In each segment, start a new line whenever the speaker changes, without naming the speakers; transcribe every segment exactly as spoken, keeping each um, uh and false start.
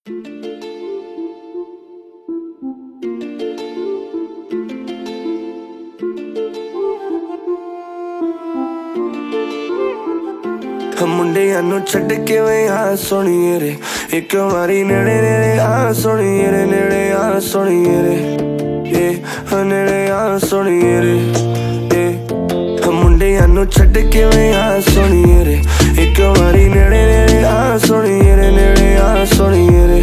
ਮੁੰਡਿਆਂ ਨੂੰ ਛੱਡ ਕਿਵੇਂ ਆ ਸੋਹਣੀਏ ਰੇ ਇੱਕ ਵਾਰੀ ਨੇੜੇ ਨੇੜੇ ਆ ਸੋਹਣੀਏ ਰੇ ਨੇੜੇ ਆ ਸੋਹਣੀਏ ਰੇ ਏ ਨੇੜੇ ਆ ਸੋਹਣੀਏ ਰੇ ਏ ਮੁੰਡਿਆਂ ਨੂੰ ਛੱਡ ਕਿਵੇਂ ਆ ਸੋਹਣੀਏ ਰੇ ਇੱਕ ਵਾਰੀ ਨੇੜੇ ਨੇੜੇ ਆ ਸੋਹਣੀਏ ਰੇ ਨੇੜੇ ਆ ਸੋਹਣੀਏ ਰੇ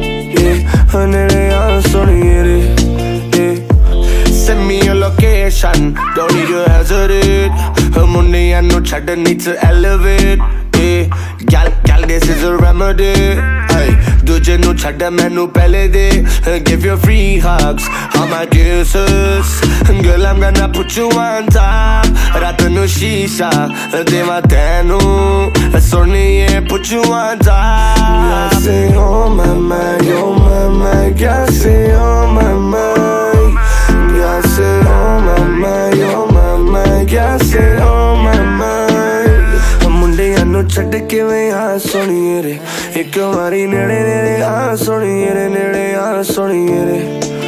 ਏ ਨੇੜੇ ਆ ਸੋਹਣੀਏ ਰੇ ਏ Send me your location, don't need to hesitate. ਮੁੰਡਿਆਂ ਨੂੰ ਛੱਡ need to elevate. Yeah, gal, gal, this is a remedy. Ay, ਦੂਜੇ ਨੂੰ ਛੱਡ ਮੈਨੂੰ ਪਹਿਲੇ ਦੇ. Give you free hugs, all my kisses. Girl, I'm gonna put you on top. ਰਾਤ ਨੂੰ ਸ਼ੀਸ਼ਾ ਦੇਵਾਂ ਤੈਨੂੰ ਸੋਹਣੀਏ put you on top. Yeah, say on my mind, on my mind. Yeah, say on my mind. Yeah, say on my mind, on my mind. Yeah, say on my mind. ਮੁੰਡਿਆਂ ਨੂੰ ਛੱਡ ਕਿਵੇਂ ਆ ਸੋਹਣੀਏ ਰੇ ਇੱਕ ਵਾਰੀ ਨੇੜੇ ਨੇੜੇ ਆ ਸੋਹਣੀਏ ਰੇ ਨੇੜੇ ਆ ਸੋਹਣੀਏ ਰੇ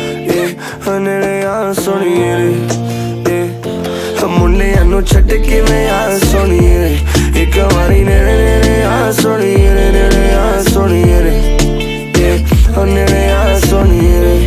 ਏ ਨੇੜੇ ਆ ਸੋਹਣੀਏ ਰੇ ਏ ਮੁੰਡਿਆਂ ਨੂੰ ਛੱਡ ਕਿਵੇਂ ਆ ਸੋਹਣੀਏ ਰੇ ਇੱਕ ਵਾਰੀ ਨੇੜੇ ਨੇੜੇ ਆ ਸੋਹਣੀਏ ਰੇ ਨੇੜੇ ਆ ਸੋਹਣੀਏ ਰੇ ਏ ਨੇੜੇ ਆ ਸੋਹਣੀਏ ਰੇ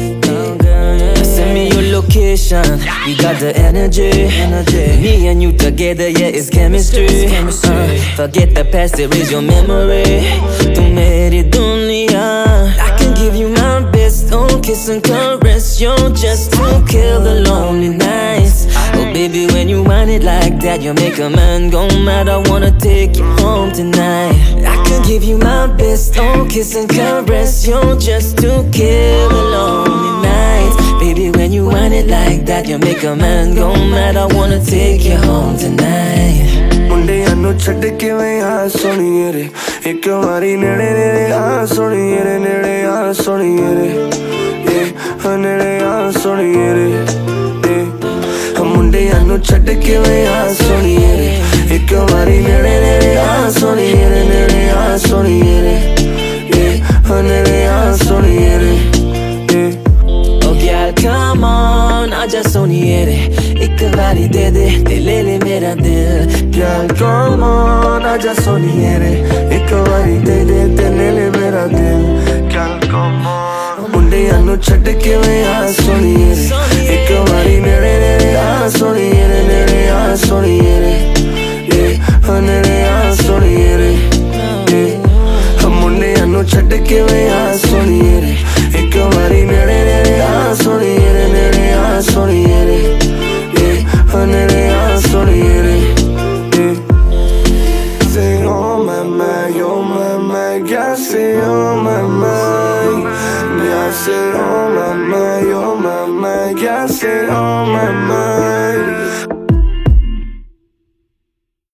Send me your location, we got the energy, energy. Me and you together, yeah, it's chemistry, it's chemistry. Uh, Forget the past, erase your memory. Tu meri dunya, I can give you my best, don't kiss and caress. You're just to kill the lonely nights. Oh baby, when you want it like that, you make a man go mad. I wanna take you home tonight. I can give you my best, don't kiss and caress. You're just to kill the lonely nights. Baby, when you want it like that, you make a man go mad. I wanna take you home tonight.
ਮੁੰਡਿਆਂ ਨੂੰ ਛੱਡ ਕਿਵੇਂ ਆ ਸੋਹਣੀਏ ਰੇ ਇੱਕ ਵਾਰੀ ਨੇੜੇ ਨੇੜੇ ਆ ਸੋਹਣੀਏ ਰੇ ਨੇੜੇ ਆ ਸੋਹਣੀਏ ਰੇ ਏ ਨੇੜੇ ਆ ਸੋਹਣੀਏ ਰੇ ਏ ਮੁੰਡਿਆਂ ਨੂੰ ਛੱਡ ਕਿਵੇਂ ਆ ਸੋਹਣੀਏ ਰੇ ਇੱਕ ਵਾਰੀ ਨੇੜੇ ਨੇੜੇ ਆ ਸੋਹਣੀਏ ਰੇ ਨੇੜੇ ਆ ਸੋਹਣੀਏ ਰੇ ਏ ਨੇੜੇ ਆ ਸੋਹਣੀਏ ਰੇ ਏ
Girl, come on, आजा सोनिए रे एक बारी दे दे ते ले ले मेरा दिल.
Girl, come on, आजा सोनिए रे एक बारी दे दे ते ले ले मेरा दिल. Girl, come on. ਮੁੰਡਿਆਂ ਨੂੰ ਛੱਡ ਕਿਵੇਂ ਆ ਸੋਹਣੀਏ ਰੇ ਇੱਕ ਵਾਰੀ ਨੇੜੇ ਨੇੜੇ ਆ ਸੋਹਣੀਏ ਰੇ ਨੇੜੇ ਆ ਸੋਹਣੀਏ ਰੇ ਏ ਨੇੜੇ ਆ ਸੋਹਣੀਏ ਰੇ ਏ ਮੁੰਡਿਆਂ ਨੂੰ ਛੱਡ ਕਿਵੇਂ ਆ ਸੋਹਣੀਏ ਰੇ ਇੱਕ ਵਾਰੀ ਨੇੜੇ ਨੇੜੇ ਆ ਸੋਹਣੀਏ ਰੇ ਨੇੜੇ ਆ ਸੋਹਣੀਏ ਰੇ ਏ ਨੇੜੇ ਆ ਸੋਹਣੀਏ ਰੇ ਏ Say on my mind, on my mind. Yeah, say on my mind. Yeah, say on my mind, on my mind. Yeah, say on my mind.